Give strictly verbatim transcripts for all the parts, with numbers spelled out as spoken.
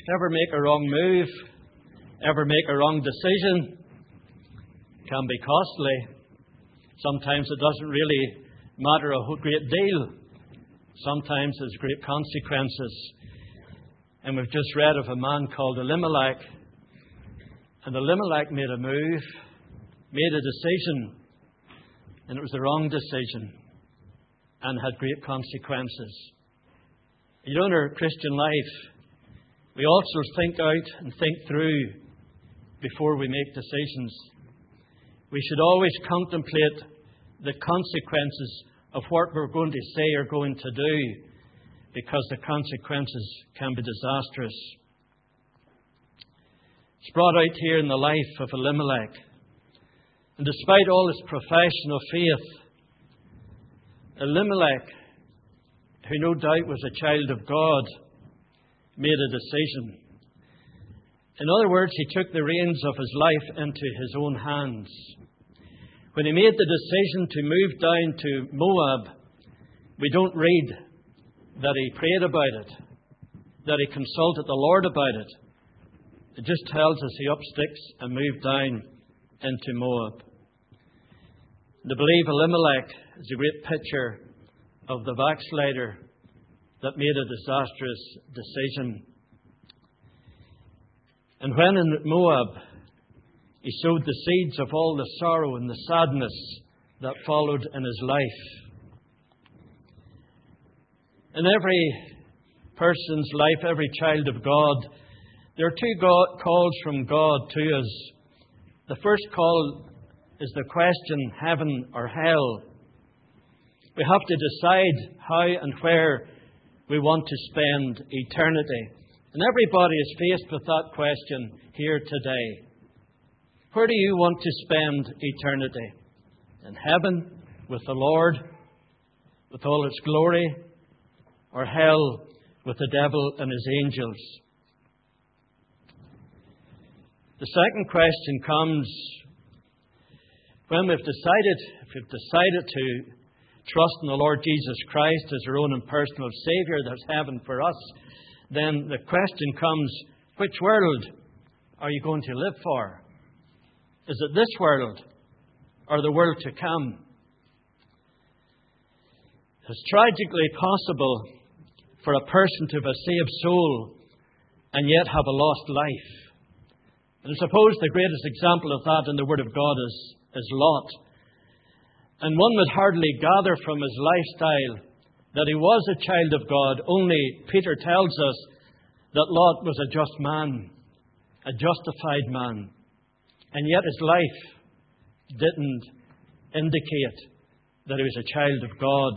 Ever make a wrong move? Ever make a wrong decision? Can be costly. Sometimes it doesn't really matter a whole great deal. Sometimes there's great consequences. And we've just read of a man called Elimelech. And Elimelech made a move, made a decision, and it was the wrong decision and had great consequences. You know, in our Christian life, we also think out and think through before we make decisions. We should always contemplate the consequences of what we're going to say or going to do, because the consequences can be disastrous. It's brought out here in the life of Elimelech. And despite all his profession of faith, Elimelech, who no doubt was a child of God, made a decision. In other words, he took the reins of his life into his own hands. When he made the decision to move down to Moab, we don't read that he prayed about it, that he consulted the Lord about it. It just tells us he up sticks and moved down into Moab. To believe Elimelech is a great picture of the backslider that made a disastrous decision. And when in Moab, he sowed the seeds of all the sorrow and the sadness that followed in his life. In every person's life, every child of God, there are two God, calls from God to us. The first call is the question, heaven or hell. We have to decide how and where we want to spend eternity. And everybody is faced with that question here today. Where do you want to spend eternity? In heaven, with the Lord, with all its glory, or hell, with the devil and his angels? The second question comes when we've decided, if we've decided to trust in the Lord Jesus Christ as our own and personal Saviour, there's heaven for us, then the question comes, which world are you going to live for? Is it this world or the world to come? It's tragically possible for a person to have a saved soul and yet have a lost life. And I suppose the greatest example of that in the Word of God is, is Lot. And one would hardly gather from his lifestyle that he was a child of God. Only Peter tells us that Lot was a just man, a justified man. And yet his life didn't indicate that he was a child of God.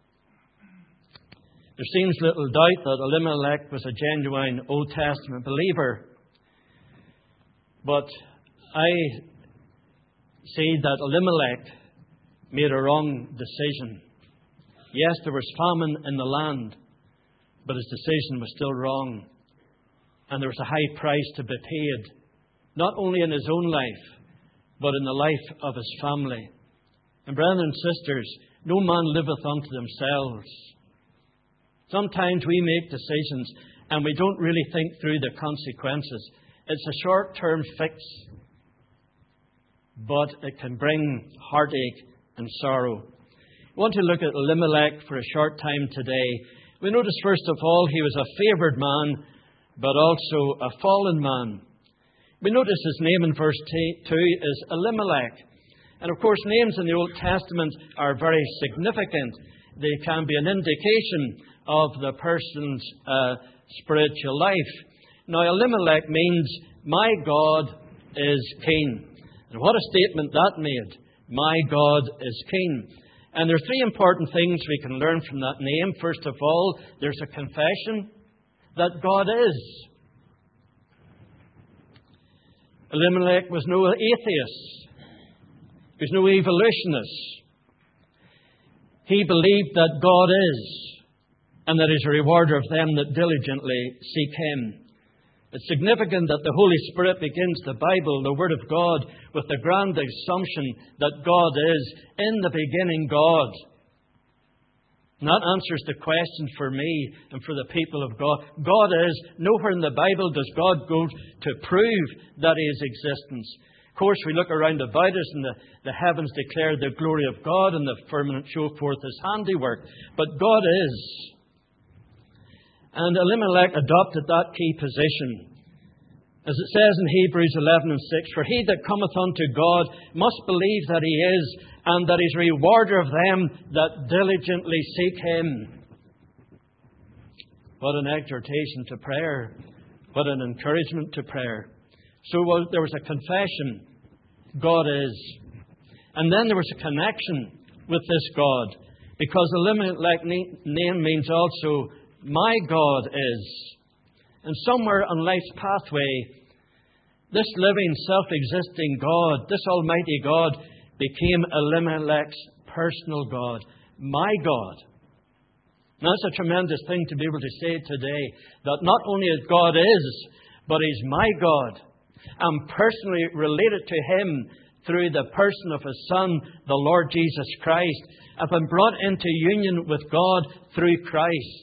There seems little doubt that Elimelech was a genuine Old Testament believer. But I see that Elimelech made a wrong decision. Yes, there was famine in the land, but his decision was still wrong. And there was a high price to be paid, not only in his own life, but in the life of his family. And brethren and sisters, no man liveth unto themselves. Sometimes we make decisions and we don't really think through the consequences. It's a short-term fix, but it can bring heartache and sorrow. We want to look at Elimelech for a short time today. We notice, first of all, he was a favoured man, but also a fallen man. We notice his name in verse two is Elimelech. And of course, names in the Old Testament are very significant. They can be an indication of the person's uh, spiritual life. Now, Elimelech means, my God is king. And what a statement that made. My God is king. And there are three important things we can learn from that name. First of all, there's a confession that God is. Elimelech was no atheist. He was no evolutionist. He believed that God is, and that He's a rewarder of them that diligently seek Him. It's significant that the Holy Spirit begins the Bible, the Word of God, with the grand assumption that God is in the beginning God. And that answers the question for me and for the people of God. God is. Nowhere in the Bible does God go to prove that He is existence. Of course, we look around about us and the, the heavens declare the glory of God and the firmament show forth His handiwork. But God is. And Elimelech adopted that key position. As it says in Hebrews eleven and six, "For he that cometh unto God must believe that He is, and that He is a rewarder of them that diligently seek Him." What an exhortation to prayer. What an encouragement to prayer. So there was a confession. God is. And then there was a connection with this God. Because Elimelech's name means also, "My God is." And somewhere on life's pathway, this living, self-existing God, this Almighty God, became Elimelech's personal God. My God. Now, that's a tremendous thing to be able to say today. That not only is God is, but He's my God. I'm personally related to Him through the person of His Son, the Lord Jesus Christ. I've been brought into union with God through Christ.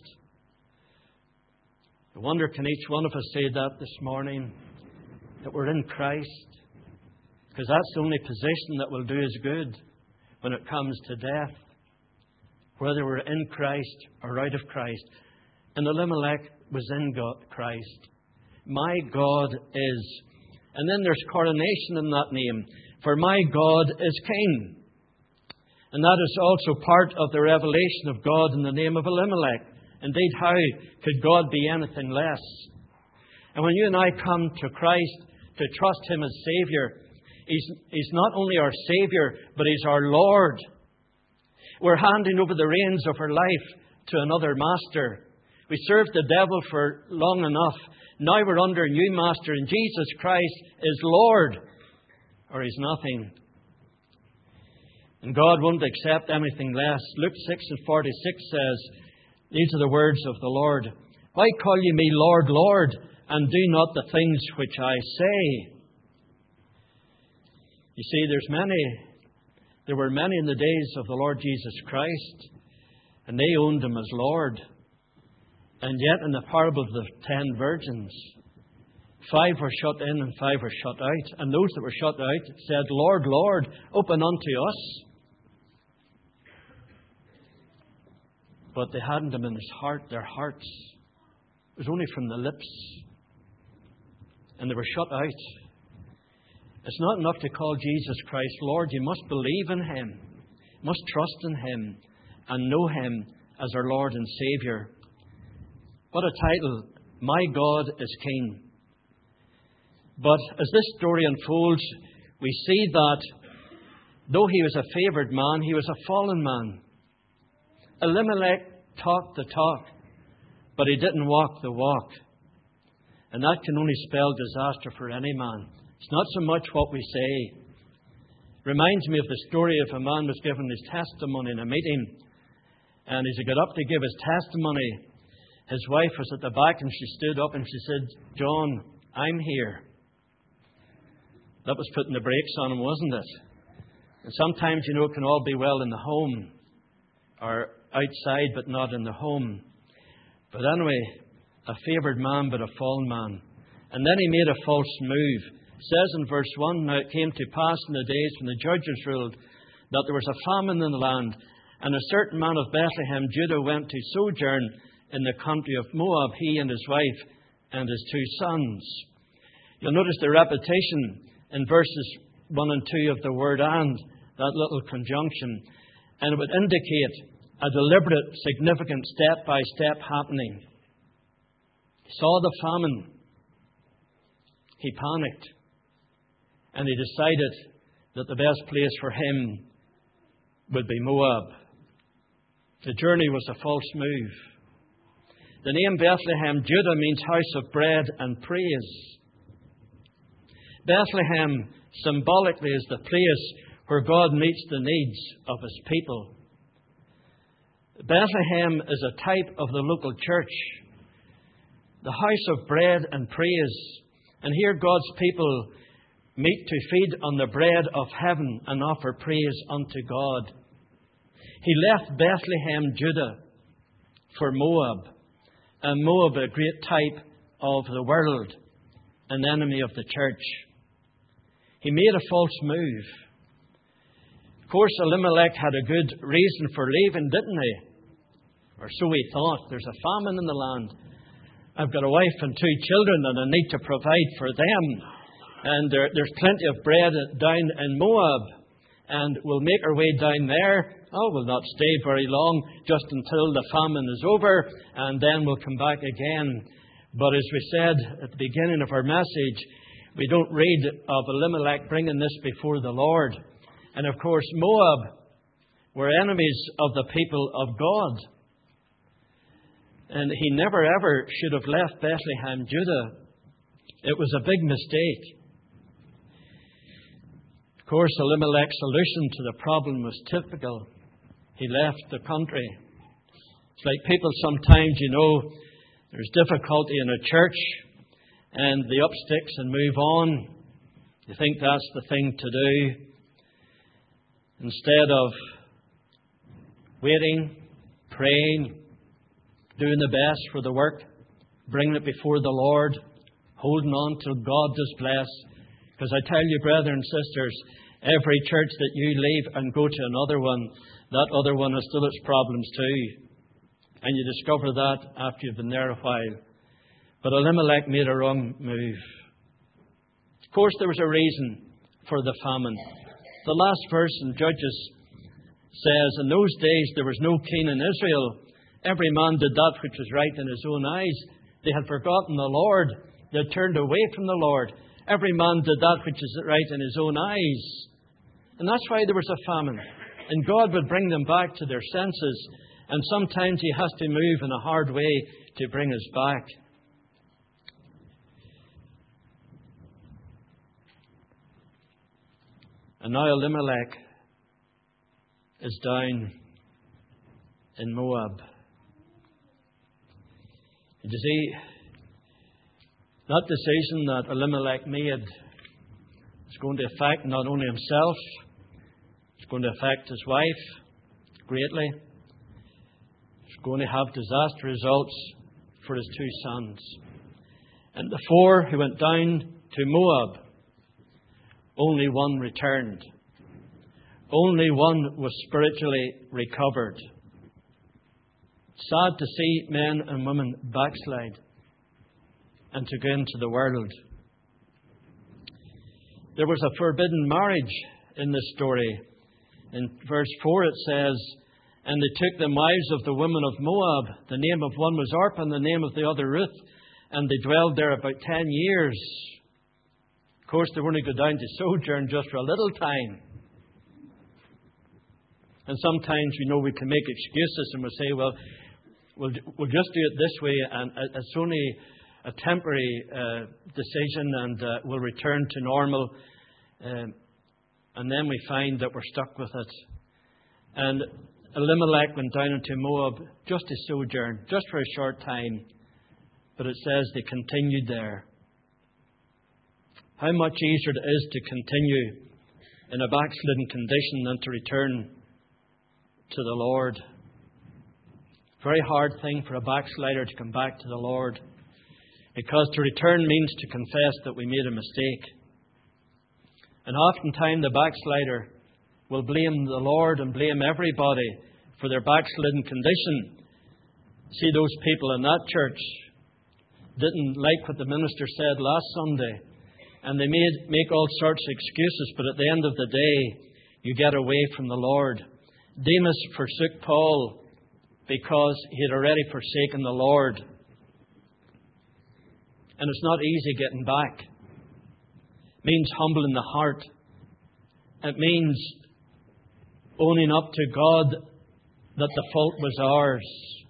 I wonder, can each one of us say that this morning? That we're in Christ? Because that's the only position that will do us good when it comes to death. Whether we're in Christ or out of Christ. And Elimelech was in God, Christ. My God is. And then there's coronation in that name. For my God is King. And that is also part of the revelation of God in the name of Elimelech. Indeed, how could God be anything less? And when you and I come to Christ to trust Him as Saviour, He's, He's not only our Saviour, but He's our Lord. We're handing over the reins of our life to another master. We served the devil for long enough. Now we're under a new master, and Jesus Christ is Lord, or He's nothing. And God won't accept anything less. Luke six and forty-six says, these are the words of the Lord. "Why call ye me Lord, Lord, and do not the things which I say?" You see, there's many, there were many in the days of the Lord Jesus Christ, and they owned Him as Lord. And yet in the parable of the ten virgins, five were shut in and five were shut out. And those that were shut out said, "Lord, Lord, open unto us." But they hadn't Him in his heart, their hearts. It was only from the lips. And they were shut out. It's not enough to call Jesus Christ Lord. You must believe in Him. You must trust in Him and know Him as our Lord and Saviour. What a title. My God is King. But as this story unfolds, we see that though he was a favoured man, he was a fallen man. Elimelech talked the talk, but he didn't walk the walk. And that can only spell disaster for any man. It's not so much what we say. Reminds me of the story of a man was given his testimony in a meeting. And as he got up to give his testimony, his wife was at the back and she stood up and she said, "John, I'm here." That was putting the brakes on him, wasn't it? And sometimes, you know, it can all be well in the home or outside, but not in the home. But anyway, a favoured man, but a fallen man. And then he made a false move. It says in verse one, "Now it came to pass in the days when the judges ruled that there was a famine in the land, and a certain man of Bethlehem, Judah, went to sojourn in the country of Moab, he and his wife and his two sons." You'll notice the repetition in verses one and two of the word "and," that little conjunction. And it would indicate a deliberate, significant step-by-step happening. He saw the famine. He panicked. And he decided that the best place for him would be Moab. The journey was a false move. The name Bethlehem, Judah, means house of bread and praise. Bethlehem symbolically is the place where God meets the needs of His people. Bethlehem is a type of the local church, the house of bread and praise. And here God's people meet to feed on the bread of heaven and offer praise unto God. He left Bethlehem, Judah, for Moab. And Moab, a great type of the world, an enemy of the church. He made a false move. Of course, Elimelech had a good reason for leaving, didn't he? Or so he thought. There's a famine in the land. I've got a wife and two children and I need to provide for them. And there, there's plenty of bread down in Moab. And we'll make our way down there. Oh, we'll not stay very long, just until the famine is over, and then we'll come back again. But as we said at the beginning of our message, we don't read of Elimelech bringing this before the Lord. And of course, Moab were enemies of the people of God. And he never ever should have left Bethlehem, Judah. It was a big mistake. Of course, Elimelech's solution to the problem was typical. He left the country. It's like people sometimes, you know, there's difficulty in a church and they up sticks and move on. You think that's the thing to do. Instead of waiting, praying, doing the best for the work, bringing it before the Lord, holding on till God does bless. Because I tell you, brethren and sisters, every church that you leave and go to another one, that other one has still its problems too. And you discover that after you've been there a while. But Elimelech made a wrong move. Of course, there was a reason for the famine. The last verse in Judges says, in those days there was no king in Israel. Every man did that which was right in his own eyes. They had forgotten the Lord. They had turned away from the Lord. Every man did that which is right in his own eyes. And that's why there was a famine. And God would bring them back to their senses. And sometimes He has to move in a hard way to bring us back. And now Elimelech is down in Moab. And you see, that decision that Elimelech made is going to affect not only himself, it's going to affect his wife greatly. It's going to have disaster results for his two sons. And the four who went down to Moab, only one returned. Only one was spiritually recovered. Sad to see men and women backslide and to go into the world. There was a forbidden marriage in this story. In verse four it says, and they took the wives of the women of Moab. The name of one was Orpah and the name of the other Ruth. And they dwelled there about ten years. Of course, they were only go down to sojourn just for a little time. And sometimes, you know, we can make excuses and we'll say, well, we'll, we'll just do it this way and it's only a temporary uh, decision and uh, we'll return to normal. Um, and then we find that we're stuck with it. And Elimelech went down into Moab just to sojourn, just for a short time. But it says they continued there. How much easier it is to continue in a backslidden condition than to return to the Lord. Very hard thing for a backslider to come back to the Lord. Because to return means to confess that we made a mistake. And oftentimes the backslider will blame the Lord and blame everybody for their backslidden condition. See, those people in that church didn't like what the minister said last Sunday. And they made make all sorts of excuses, but at the end of the day, you get away from the Lord. Demas forsook Paul because he had already forsaken the Lord. And it's not easy getting back. It means humbling the heart. It means owning up to God that the fault was ours.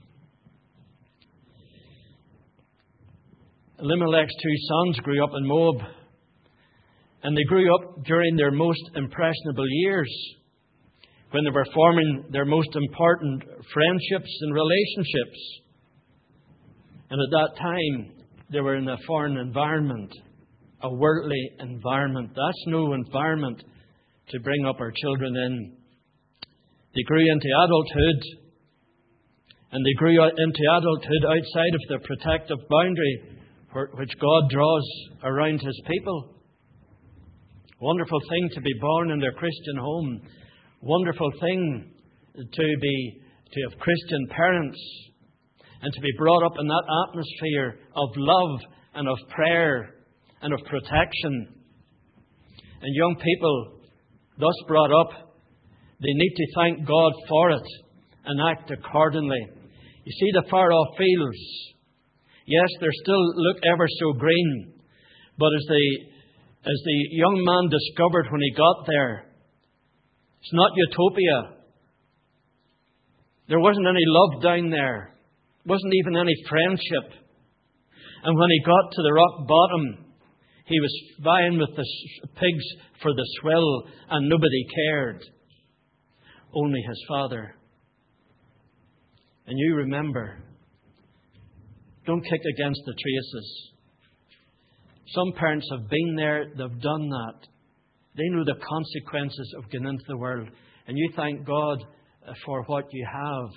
Elimelech's two sons grew up in Moab. And they grew up during their most impressionable years, when they were forming their most important friendships and relationships. And at that time, they were in a foreign environment, a worldly environment. That's no environment to bring up our children in. They grew into adulthood, And they grew into adulthood outside of the protective boundary which God draws around His people. Wonderful thing to be born in their Christian home. Wonderful thing to be to have Christian parents and to be brought up in that atmosphere of love and of prayer and of protection. And young people thus brought up, they need to thank God for it and act accordingly. You see the far-off fields. Yes, they still look ever so green. But as the, as the young man discovered when he got there, it's not utopia. There wasn't any love down there. Wasn't even any friendship. And when he got to the rock bottom, he was vying with the pigs for the swill, and nobody cared. Only his father. And you remember, don't kick against the traces. Some parents have been there, they've done that. They know the consequences of getting into the world. And you thank God for what you have.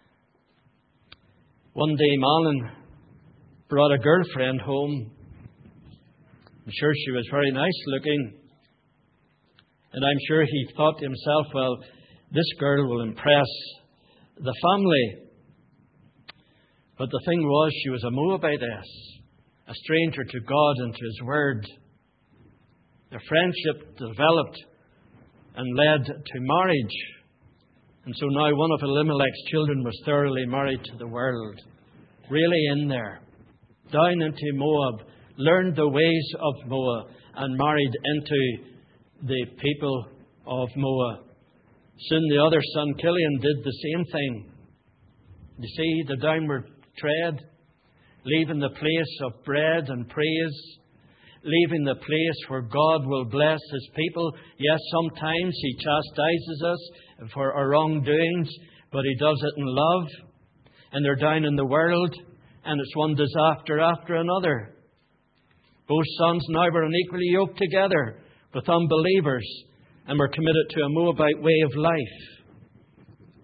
One day, Malin brought a girlfriend home. I'm sure she was very nice looking. And I'm sure he thought to himself, well, this girl will impress the family. But the thing was, she was a Moabitess, a stranger to God and to His Word. Their friendship developed and led to marriage. And so now one of Elimelech's children was thoroughly married to the world. Really in there. Down into Moab. Learned the ways of Moab. And married into the people of Moab. Soon the other son, Killian, did the same thing. You see the downward tread. Leaving the place of bread and praise. Leaving the place where God will bless His people. Yes, sometimes He chastises us for our wrongdoings, but He does it in love. And they're down in the world, and it's one disaster after another. Both sons now were unequally yoked together with unbelievers, and were committed to a Moabite way of life.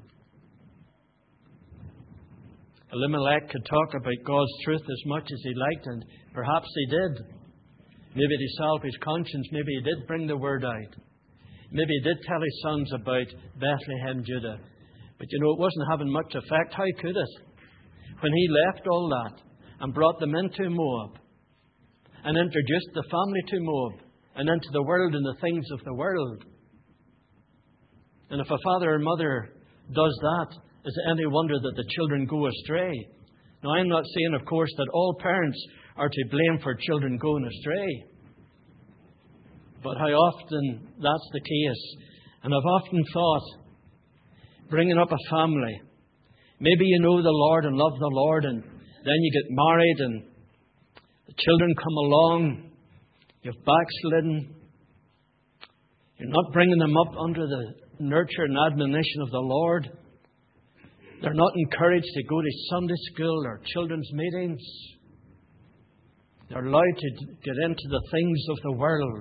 Elimelech could talk about God's truth as much as he liked, and perhaps he did. Maybe to salve his conscience, maybe he did bring the word out. Maybe he did tell his sons about Bethlehem, Judah. But you know, it wasn't having much effect. How could it? When he left all that and brought them into Moab and introduced the family to Moab and into the world and the things of the world. And if a father or mother does that, is it any wonder that the children go astray? Now, I'm not saying, of course, that all parents are to blame for children going astray. But how often that's the case. And I've often thought, bringing up a family, maybe you know the Lord and love the Lord, and then you get married and the children come along, you've backslidden, you're not bringing them up under the nurture and admonition of the Lord. They're not encouraged to go to Sunday school or children's meetings. They're allowed to get into the things of the world.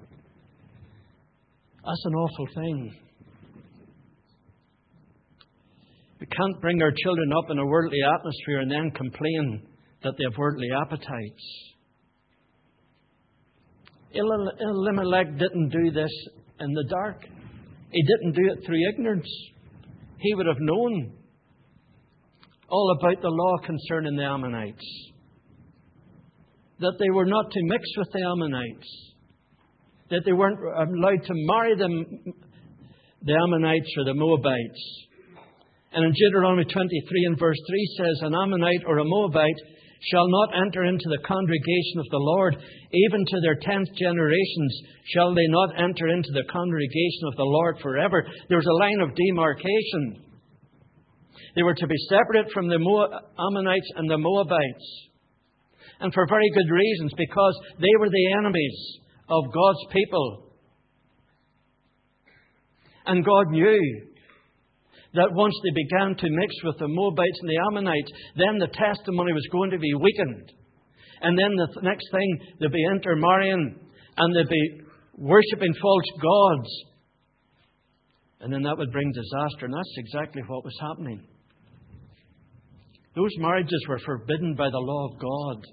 That's an awful thing. We can't bring our children up in a worldly atmosphere and then complain that they have worldly appetites. Elimelech didn't do this in the dark. He didn't do it through ignorance. He would have known all about the law concerning the Ammonites. That they were not to mix with the Ammonites. That they weren't allowed to marry them, the Ammonites or the Moabites. And in Deuteronomy twenty-three and verse three says, an Ammonite or a Moabite shall not enter into the congregation of the Lord. Even to their tenth generations shall they not enter into the congregation of the Lord forever. There was a line of demarcation. They were to be separate from the Ammonites and the Moabites. And for very good reasons, because they were the enemies of God's people. And God knew that once they began to mix with the Moabites and the Ammonites, then the testimony was going to be weakened. And then the next thing, they'd be intermarrying and they'd be worshipping false gods. And then that would bring disaster. And that's exactly what was happening. Those marriages were forbidden by the law of God.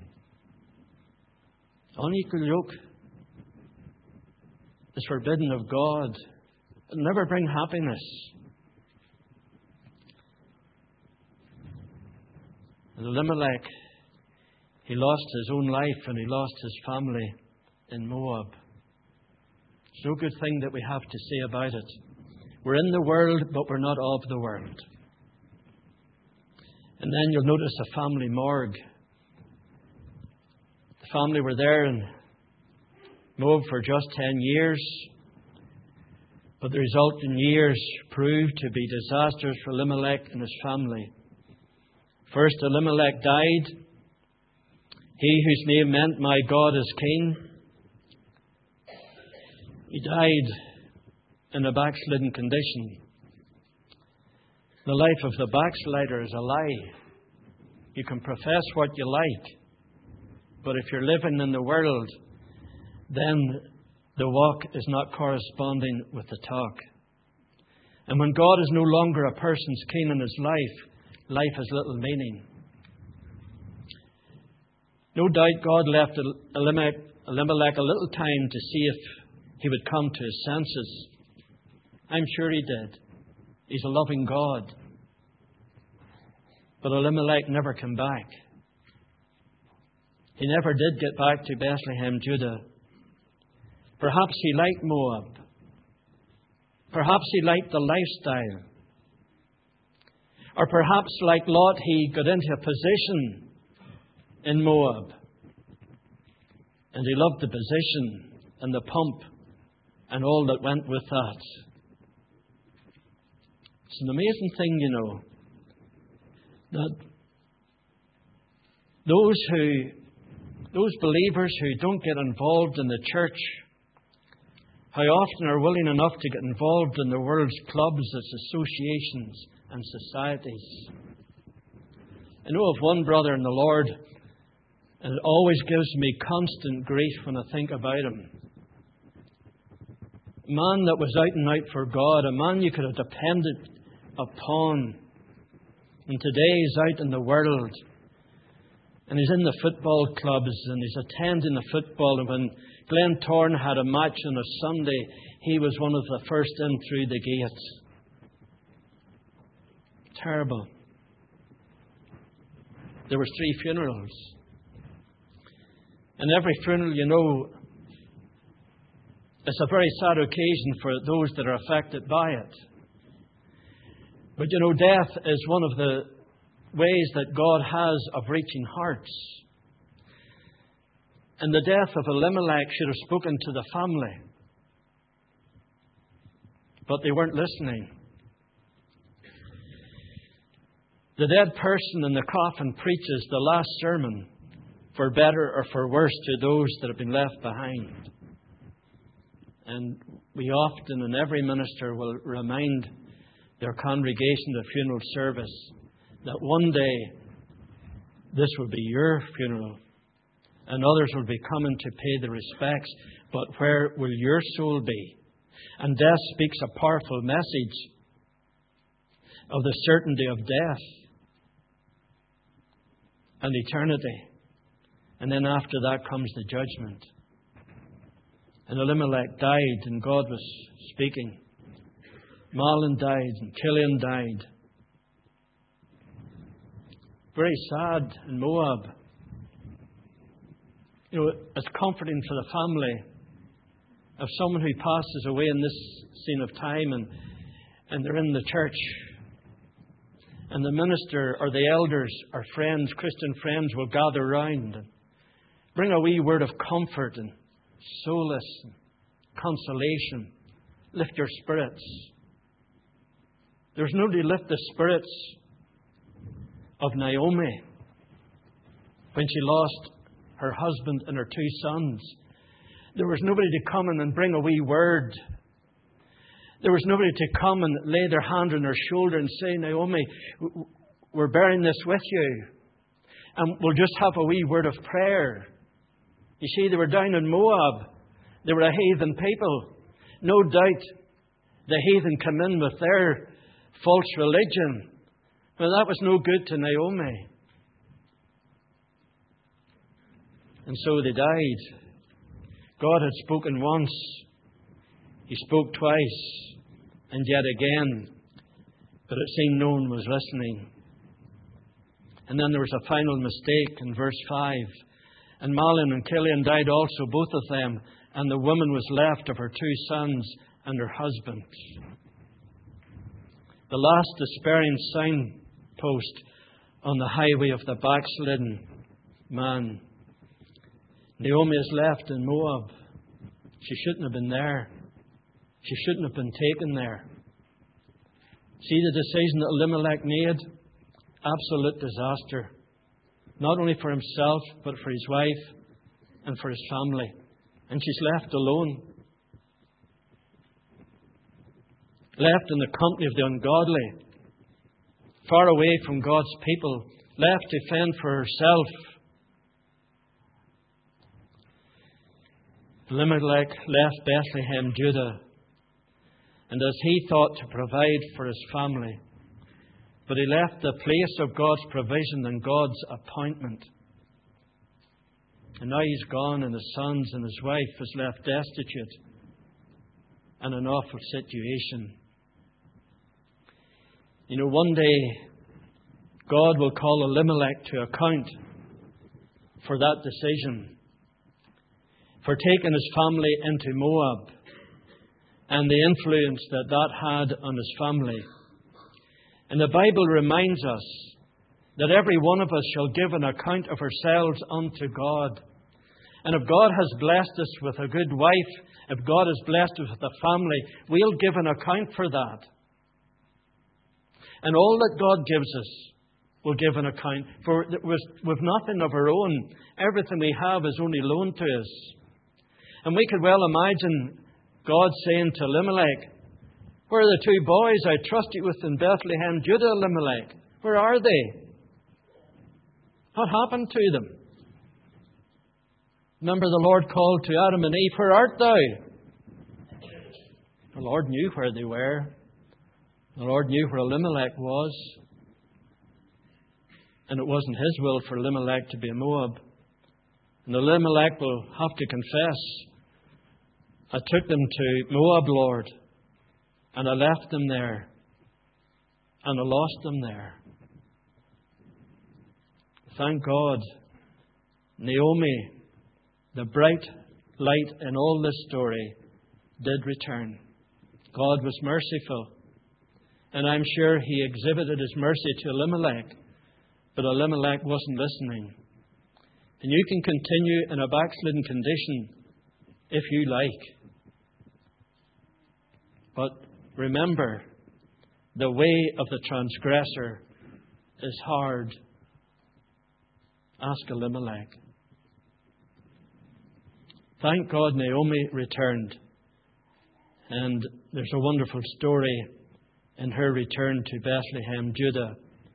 Unequal yoke is forbidden of God. It will never bring happiness. And Elimelech, he lost his own life and he lost his family in Moab. It's no good thing that we have to say about it. We're in the world, but we're not of the world. And then you'll notice a family morgue. The family were there in Moab for just ten years. But the resulting years proved to be disastrous for Elimelech and his family. First, Elimelech died. He whose name meant, "My God is King." He died in a backslidden condition. The life of the backslider is a lie. You can profess what you like, but if you're living in the world, then the walk is not corresponding with the talk. And when God is no longer a person's king in his life, life has little meaning. No doubt God left Elimelech, Elimelech a little time to see if he would come to his senses. I'm sure he did. He's a loving God. But Elimelech never came back. He never did get back to Bethlehem, Judah. Perhaps he liked Moab. Perhaps he liked the lifestyle. Or perhaps, like Lot, he got into a position in Moab. And he loved the position and the pomp and all that went with that. It's an amazing thing, you know, that those who, those believers who don't get involved in the church, how often are willing enough to get involved in the world's clubs, its associations and societies. I know of one brother in the Lord, and it always gives me constant grief when I think about him. A man that was out and out for God, a man you could have depended upon. And today he's out in the world. And he's in the football clubs and he's attending the football. And when Glentoran had a match on a Sunday, he was one of the first in through the gates. Terrible. There were three funerals. And every funeral, you know, it's a very sad occasion for those that are affected by it. But you know, death is one of the ways that God has of reaching hearts. And the death of Elimelech should have spoken to the family. But they weren't listening. The dead person in the coffin preaches the last sermon, for better or for worse, to those that have been left behind. And we often, and every minister will remind their congregation at funeral service that one day this will be your funeral and others will be coming to pay the respects, but where will your soul be? And death speaks a powerful message of the certainty of death and eternity. And then after that comes the judgment. And Elimelech died and God was speaking. Mahlon died and Chilion died. Very sad in Moab. You know, it's comforting for the family of someone who passes away in this scene of time and, and they're in the church. And the minister or the elders or friends, Christian friends, will gather round and bring a wee word of comfort and solace and consolation. Lift your spirits. There's nobody to lift the spirits of Naomi when she lost her husband and her two sons. There was nobody to come in and bring a wee word. There was nobody to come and lay their hand on her shoulder and say, Naomi, we're bearing this with you. And we'll just have a wee word of prayer. You see, they were down in Moab. They were a heathen people. No doubt the heathen come in with their false religion Well, that was no good to Naomi. And so they died. God had spoken once. He spoke twice. And yet again. But it seemed no one was listening. And then there was a final mistake in verse five. And Mahlon and Chilion died also, both of them. And the woman was left of her two sons and her husband. The last despairing signpost on the highway of the backslidden man. Naomi is left in Moab. She shouldn't have been there. She shouldn't have been taken there. See the decision that Elimelech made? Absolute disaster. Not only for himself, but for his wife and for his family. And she's left alone. Left in the company of the ungodly. Far away from God's people. Left to fend for herself. Elimelech left Bethlehem, Judah. And as he thought to provide for his family. But he left the place of God's provision and God's appointment. And now he's gone, and his sons and his wife is left destitute. And an awful situation. You know, one day God will call Elimelech to account for that decision. For taking his family into Moab. And the influence that that had on his family. And the Bible reminds us that every one of us shall give an account of ourselves unto God. And if God has blessed us with a good wife, if God has blessed us with a family, we'll give an account for that. And all that God gives us, we'll give an account. For we've nothing of our own. Everything we have is only loaned to us. And we could well imagine God saying to Elimelech, where are the two boys I trusted with in Bethlehem, Judah, Elimelech? Where are they? What happened to them? Remember the Lord called to Adam and Eve, where art thou? The Lord knew where they were. The Lord knew where Elimelech was. And it wasn't his will for Elimelech to be in Moab. And Elimelech will have to confess, I took them to Moab, Lord, and I left them there, and I lost them there. Thank God, Naomi, the bright light in all this story, did return. God was merciful, and I'm sure He exhibited His mercy to Elimelech, but Elimelech wasn't listening. And you can continue in a backslidden condition if you like. But remember, the way of the transgressor is hard. Ask Elimelech. Thank God Naomi returned. And there's a wonderful story in her return to Bethlehem, Judah.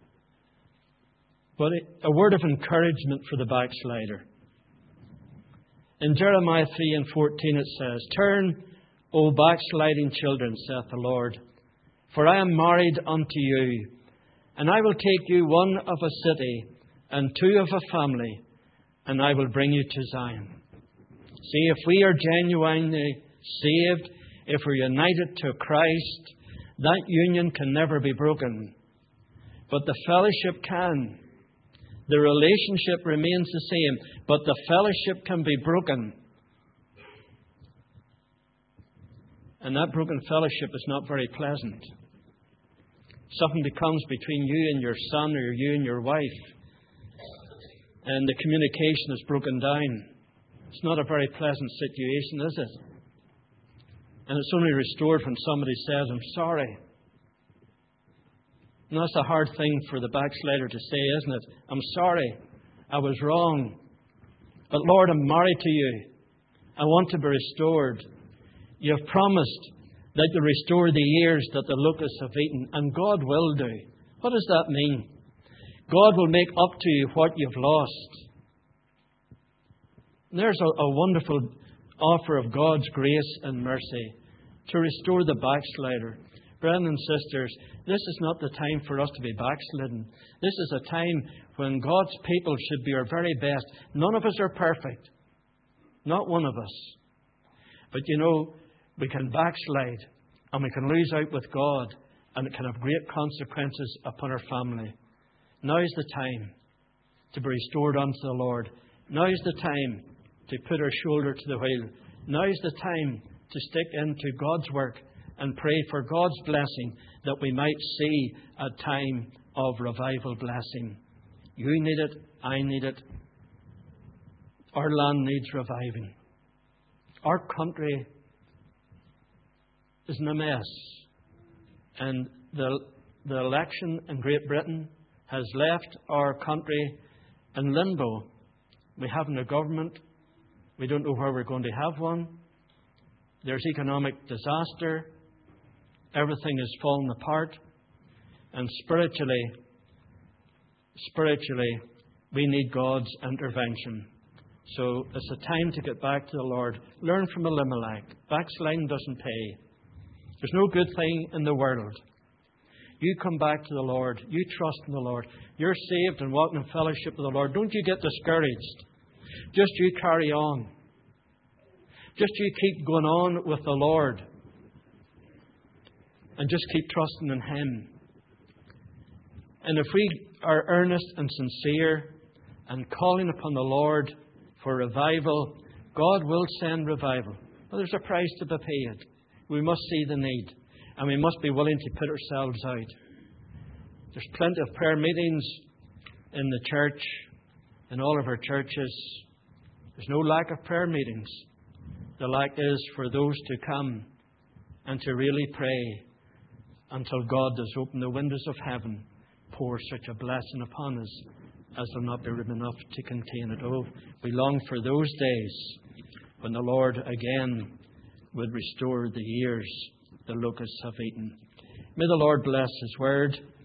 But a word of encouragement for the backslider. In Jeremiah three and fourteen it says, Turn, O backsliding children, saith the Lord, for I am married unto you, and I will take you one of a city, and two of a family, and I will bring you to Zion. See, if we are genuinely saved, if we're united to Christ, that union can never be broken. But the fellowship can. The relationship remains the same, but the fellowship can be broken. And that broken fellowship is not very pleasant. Something becomes between you and your son or you and your wife, and the communication is broken down. It's not a very pleasant situation, is it? And it's only restored when somebody says, I'm sorry. And that's a hard thing for the backslider to say, isn't it? I'm sorry. I was wrong. But Lord, I'm married to you. I want to be restored. You have promised that you'll restore the years that the locusts have eaten. And God will do. What does that mean? God will make up to you what you've lost. And there's a, a wonderful offer of God's grace and mercy to restore the backslider. Brothers and sisters, this is not the time for us to be backslidden. This is a time when God's people should be our very best. None of us are perfect. Not one of us. But you know, we can backslide and we can lose out with God, and it can have great consequences upon our family. Now is the time to be restored unto the Lord. Now is the time to put our shoulder to the wheel. Now is the time to stick into God's work and pray for God's blessing, that we might see a time of revival blessing. You need it. I need it. Our land needs reviving. Our country is in a mess. And the, the election in Great Britain has left our country in limbo. We haven't a government. We don't know where we're going to have one. There's economic disaster. Everything is falling apart. And spiritually, spiritually, we need God's intervention. So it's a time to get back to the Lord. Learn from Elimelech. Backsliding doesn't pay. There's no good thing in the world. You come back to the Lord. You trust in the Lord. You're saved and walking in fellowship with the Lord. Don't you get discouraged. Just you carry on. Just you keep going on with the Lord. And just keep trusting in Him. And if we are earnest and sincere and calling upon the Lord for revival, God will send revival. Well, there's a price to be paid. We must see the need. And we must be willing to put ourselves out. There's plenty of prayer meetings in the church, in all of our churches. There's no lack of prayer meetings. The lack is for those to come and to really pray until God does open the windows of heaven, pour such a blessing upon us as will not be room enough to contain it. Oh, we long for those days when the Lord again would restore the years the locusts have eaten. May the Lord bless His word.